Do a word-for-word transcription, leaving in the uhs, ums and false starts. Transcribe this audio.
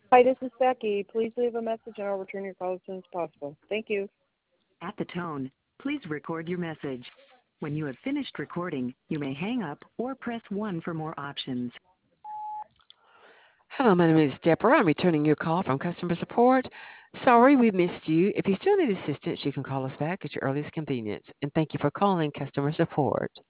Hi, this is Becky. Please leave a message and I'll return your call as soon as possible. Thank you. At the tone, please record your message. When you have finished recording, you may hang up or press one for more options. Hello, my name is Deborah. I'm returning your call from customer support. Sorry we missed you. If you still need assistance, you can call us back at your earliest convenience. And thank you for calling customer support.